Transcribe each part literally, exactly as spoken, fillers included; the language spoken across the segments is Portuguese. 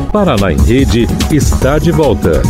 Paraná em Rede está de volta.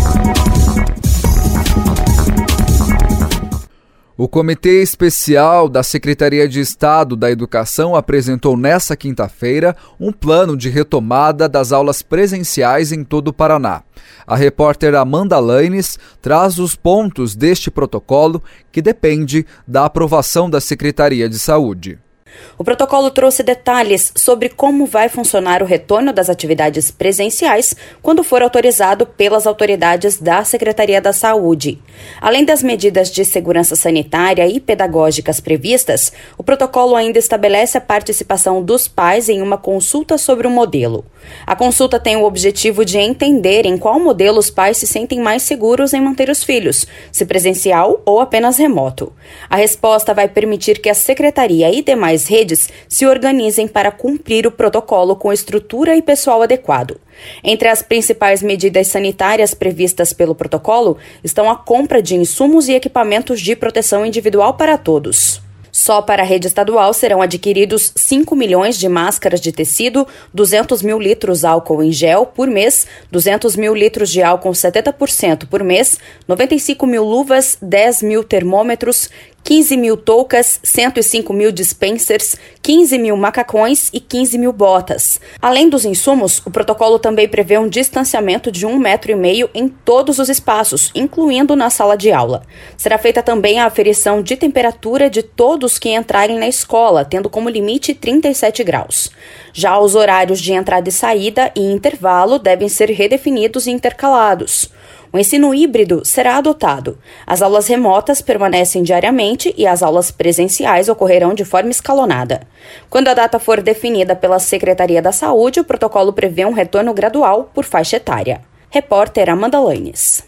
O Comitê Especial da Secretaria de Estado da Educação apresentou nesta quinta-feira um plano de retomada das aulas presenciais em todo o Paraná. A repórter Amanda Lanes traz os pontos deste protocolo que depende da aprovação da Secretaria de Saúde. O protocolo trouxe detalhes sobre como vai funcionar o retorno das atividades presenciais quando for autorizado pelas autoridades da Secretaria da Saúde. Além das medidas de segurança sanitária e pedagógicas previstas, o protocolo ainda estabelece a participação dos pais em uma consulta sobre o modelo. A consulta tem o objetivo de entender em qual modelo os pais se sentem mais seguros em manter os filhos, se presencial ou apenas remoto. A resposta vai permitir que a Secretaria e demais redes se organizem para cumprir o protocolo com estrutura e pessoal adequado. Entre as principais medidas sanitárias previstas pelo protocolo estão a compra de insumos e equipamentos de proteção individual para todos. Só para a rede estadual serão adquiridos cinco milhões de máscaras de tecido, duzentos mil litros álcool em gel por mês, duzentos mil litros de álcool setenta por cento por mês, noventa e cinco mil luvas, dez mil termômetros, quinze mil toucas, cento e cinco mil dispensers, quinze mil macacões e quinze mil botas. Além dos insumos, o protocolo também prevê um distanciamento de um metro e meio em todos os espaços, incluindo na sala de aula. Será feita também a aferição de temperatura de todos que entrarem na escola, tendo como limite trinta e sete graus. Já os horários de entrada e saída e intervalo devem ser redefinidos e intercalados. O ensino híbrido será adotado. As aulas remotas permanecem diariamente e as aulas presenciais ocorrerão de forma escalonada. Quando a data for definida pela Secretaria da Saúde, o protocolo prevê um retorno gradual por faixa etária. Repórter Amanda Lanes.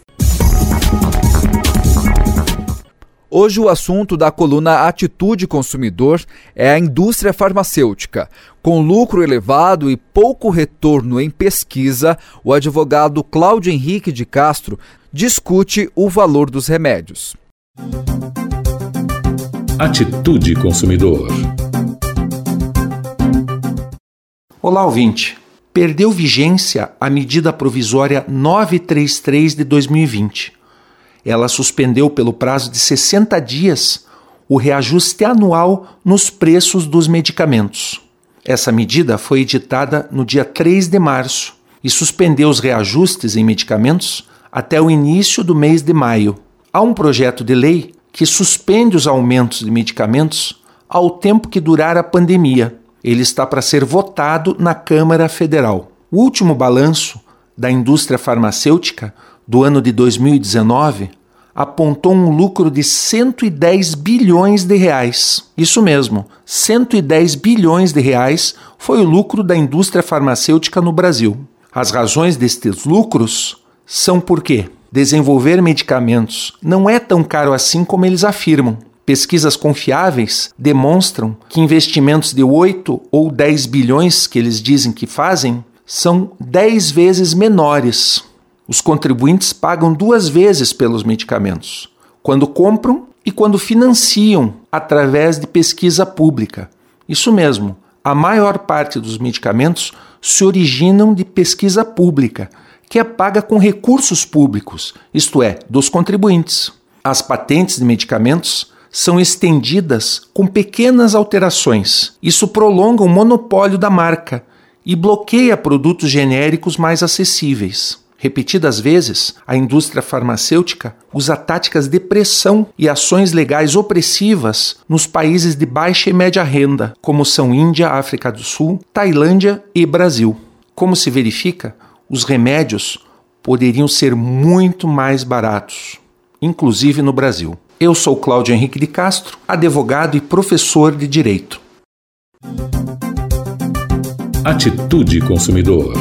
Hoje o assunto da coluna Atitude Consumidor é a indústria farmacêutica. Com lucro elevado e pouco retorno em pesquisa, o advogado Cláudio Henrique de Castro discute o valor dos remédios. Atitude Consumidor. Olá, ouvinte. Perdeu vigência a medida provisória novecentos e trinta e três de dois mil e vinte. Ela suspendeu pelo prazo de sessenta dias o reajuste anual nos preços dos medicamentos. Essa medida foi editada no dia três de março e suspendeu os reajustes em medicamentos até o início do mês de maio. Há um projeto de lei que suspende os aumentos de medicamentos ao tempo que durar a pandemia. Ele está para ser votado na Câmara Federal. O último balanço da indústria farmacêutica do ano de dois mil e dezenove apontou um lucro de cento e dez bilhões de reais. Isso mesmo, cento e dez bilhões de reais foi o lucro da indústria farmacêutica no Brasil. As razões destes lucros são porque desenvolver medicamentos não é tão caro assim como eles afirmam. Pesquisas confiáveis demonstram que investimentos de oito ou dez bilhões que eles dizem que fazem são dez vezes menores. Os contribuintes pagam duas vezes pelos medicamentos, quando compram e quando financiam através de pesquisa pública. Isso mesmo, a maior parte dos medicamentos se originam de pesquisa pública, que é paga com recursos públicos, isto é, dos contribuintes. As patentes de medicamentos são estendidas com pequenas alterações. Isso prolonga o monopólio da marca e bloqueia produtos genéricos mais acessíveis. Repetidas vezes, a indústria farmacêutica usa táticas de pressão e ações legais opressivas nos países de baixa e média renda, como são Índia, África do Sul, Tailândia e Brasil. Como se verifica, os remédios poderiam ser muito mais baratos, inclusive no Brasil. Eu sou Cláudio Henrique de Castro, advogado e professor de Direito. Atitude Consumidor.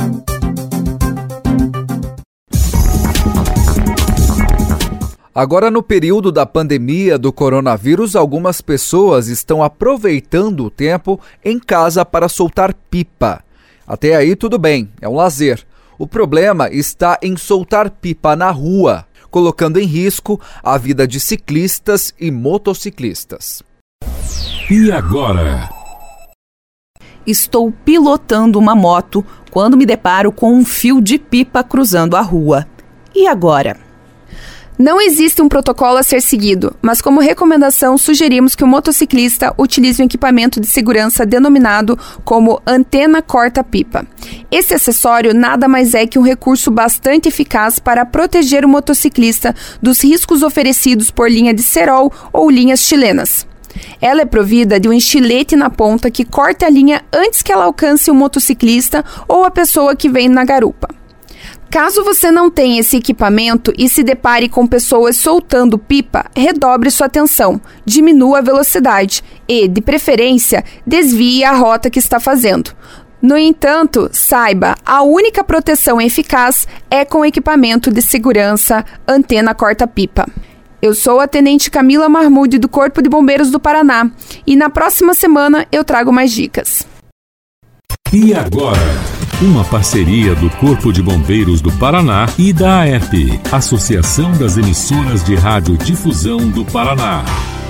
Agora, no período da pandemia do coronavírus, algumas pessoas estão aproveitando o tempo em casa para soltar pipa. Até aí tudo bem, é um lazer. O problema está em soltar pipa na rua, colocando em risco a vida de ciclistas e motociclistas. E agora? Estou pilotando uma moto quando me deparo com um fio de pipa cruzando a rua. E agora? Não existe um protocolo a ser seguido, mas como recomendação sugerimos que o motociclista utilize um equipamento de segurança denominado como antena corta-pipa. Esse acessório nada mais é que um recurso bastante eficaz para proteger o motociclista dos riscos oferecidos por linha de cerol ou linhas chilenas. Ela é provida de um estilete na ponta que corta a linha antes que ela alcance o motociclista ou a pessoa que vem na garupa. Caso você não tenha esse equipamento e se depare com pessoas soltando pipa, redobre sua atenção, diminua a velocidade e, de preferência, desvie a rota que está fazendo. No entanto, saiba, a única proteção eficaz é com equipamento de segurança antena corta-pipa. Eu sou a Tenente Camila Marmude do Corpo de Bombeiros do Paraná e na próxima semana eu trago mais dicas. E agora? Uma parceria do Corpo de Bombeiros do Paraná e da A E P, Associação das Emissoras de Radiodifusão do Paraná.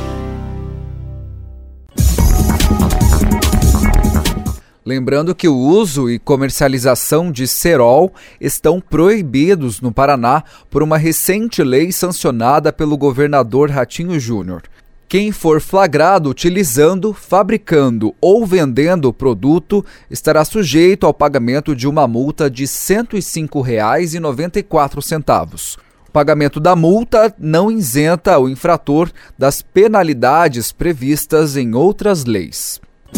Lembrando que o uso e comercialização de cerol estão proibidos no Paraná por uma recente lei sancionada pelo governador Ratinho Júnior. Quem for flagrado utilizando, fabricando ou vendendo o produto estará sujeito ao pagamento de uma multa de cento e cinco reais e noventa e quatro centavos. O pagamento da multa não isenta o infrator das penalidades previstas em outras leis.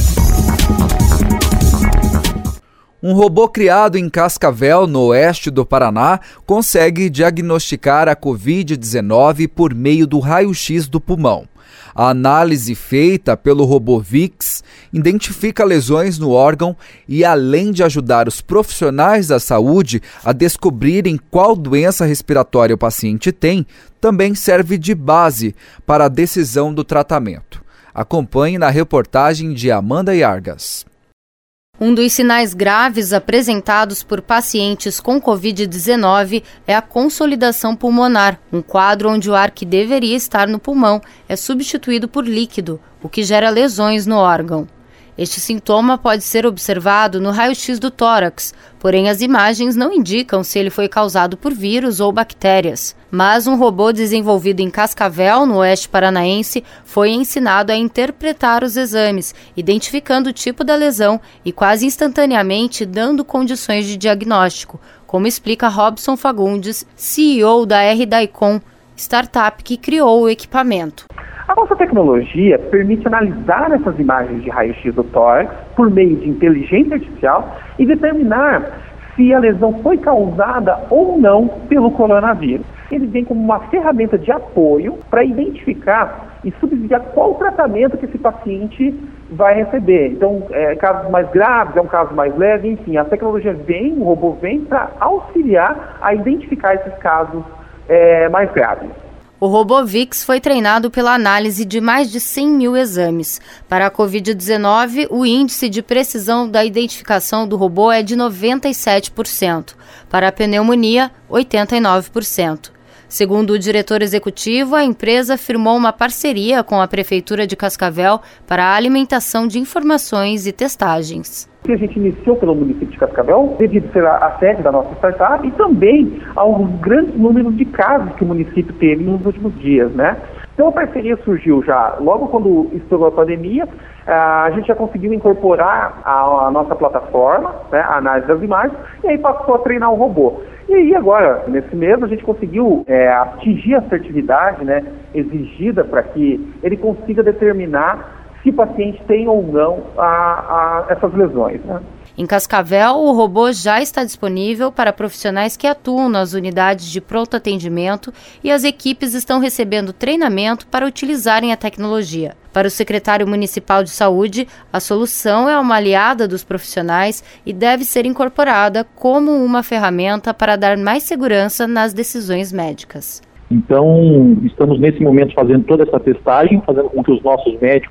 Um robô criado em Cascavel, no oeste do Paraná, consegue diagnosticar a covid dezenove por meio do raio-x do pulmão. A análise feita pelo robô VIX identifica lesões no órgão e, além de ajudar os profissionais da saúde a descobrirem qual doença respiratória o paciente tem, também serve de base para a decisão do tratamento. Acompanhe na reportagem de Amanda Yargas. Um dos sinais graves apresentados por pacientes com covid dezenove é a consolidação pulmonar, um quadro onde o ar que deveria estar no pulmão é substituído por líquido, o que gera lesões no órgão. Este sintoma pode ser observado no raio-x do tórax, porém as imagens não indicam se ele foi causado por vírus ou bactérias. Mas um robô desenvolvido em Cascavel, no oeste paranaense, foi ensinado a interpretar os exames, identificando o tipo da lesão e quase instantaneamente dando condições de diagnóstico, como explica Robson Fagundes, C E O da R Daicon, startup que criou o equipamento. A nossa tecnologia permite analisar essas imagens de raio-x do tórax por meio de inteligência artificial e determinar se a lesão foi causada ou não pelo coronavírus. Ele vem como uma ferramenta de apoio para identificar e subsidiar qual tratamento que esse paciente vai receber. Então, é, casos mais graves, é um caso mais leve, enfim, a tecnologia vem, o robô vem para auxiliar a identificar esses casos é, mais graves. O robô VIX foi treinado pela análise de mais de cem mil exames. Para a covid dezenove, o índice de precisão da identificação do robô é de noventa e sete por cento. Para a pneumonia, oitenta e nove por cento. Segundo o diretor executivo, a empresa firmou uma parceria com a Prefeitura de Cascavel para a alimentação de informações e testagens. A gente iniciou pelo município de Cascavel, devido ser a, a sede da nossa startup, e também ao grande número de casos que o município teve nos últimos dias, né? Então a parceria surgiu já logo quando estourou a pandemia. A gente já conseguiu incorporar a, a nossa plataforma, né, a análise das imagens, e aí passou a treinar o robô. E aí agora, nesse mês, a gente conseguiu é, atingir a assertividade, né, exigida para que ele consiga determinar se o paciente tem ou não a, a, essas lesões, né? Em Cascavel, o robô já está disponível para profissionais que atuam nas unidades de pronto atendimento e as equipes estão recebendo treinamento para utilizarem a tecnologia. Para o secretário municipal de saúde, a solução é uma aliada dos profissionais e deve ser incorporada como uma ferramenta para dar mais segurança nas decisões médicas. Então, estamos nesse momento fazendo toda essa testagem, fazendo com que os nossos médicos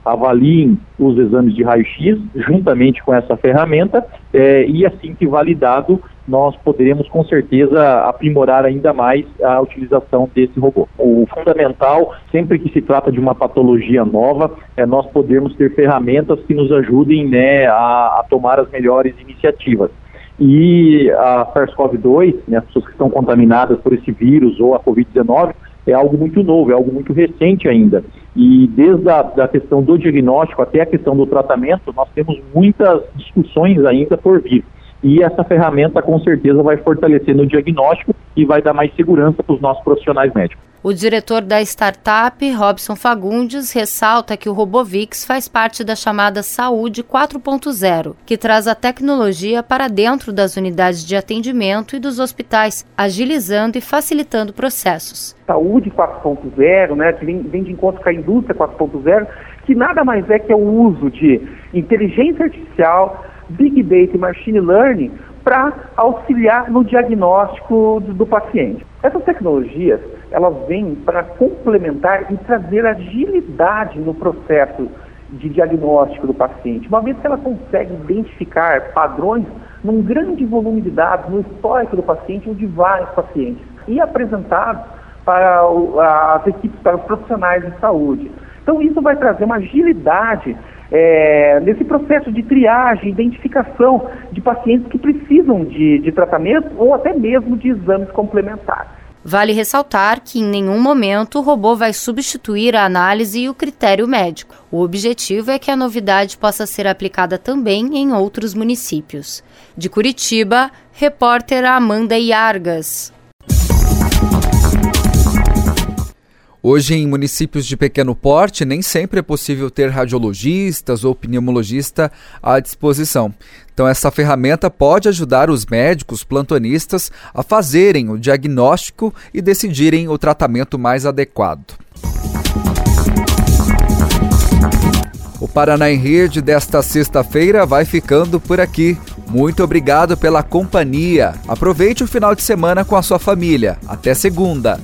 avaliem os exames de raio-x juntamente com essa ferramenta é, e assim que validado, nós poderemos com certeza aprimorar ainda mais a utilização desse robô. O fundamental, sempre que se trata de uma patologia nova, é nós podermos ter ferramentas que nos ajudem, né, a, a tomar as melhores iniciativas. E a SARS-CoV dois, né, as pessoas que estão contaminadas por esse vírus ou a covid dezenove, é algo muito novo, é algo muito recente ainda. E desde a da questão do diagnóstico até a questão do tratamento, nós temos muitas discussões ainda por vir. E essa ferramenta com certeza vai fortalecer no diagnóstico e vai dar mais segurança para os nossos profissionais médicos. O diretor da startup, Robson Fagundes, ressalta que o RoboVix faz parte da chamada Saúde quatro ponto zero, que traz a tecnologia para dentro das unidades de atendimento e dos hospitais, agilizando e facilitando processos. Saúde quatro ponto zero, né, que vem, vem de encontro com a indústria quatro ponto zero, que nada mais é que é o uso de inteligência artificial, Big Data e Machine Learning para auxiliar no diagnóstico do, do paciente. Essas tecnologias, elas vêm para complementar e trazer agilidade no processo de diagnóstico do paciente, uma vez que ela consegue identificar padrões num grande volume de dados, no histórico do paciente ou de vários pacientes, e apresentados para o, as equipes, para os profissionais de saúde. Então isso vai trazer uma agilidade É, nesse processo de triagem, identificação de pacientes que precisam de, de tratamento ou até mesmo de exames complementares. Vale ressaltar que em nenhum momento o robô vai substituir a análise e o critério médico. O objetivo é que a novidade possa ser aplicada também em outros municípios. De Curitiba, repórter Amanda Iargas. Hoje, em municípios de pequeno porte, nem sempre é possível ter radiologistas ou pneumologista à disposição. Então, essa ferramenta pode ajudar os médicos plantonistas a fazerem o diagnóstico e decidirem o tratamento mais adequado. O Paraná em Rede desta sexta-feira vai ficando por aqui. Muito obrigado pela companhia. Aproveite o final de semana com a sua família. Até segunda.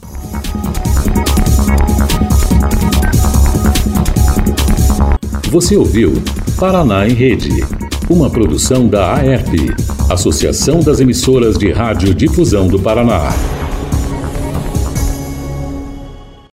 Você ouviu Paraná em Rede, uma produção da A E R P, Associação das Emissoras de Rádio Difusão do Paraná.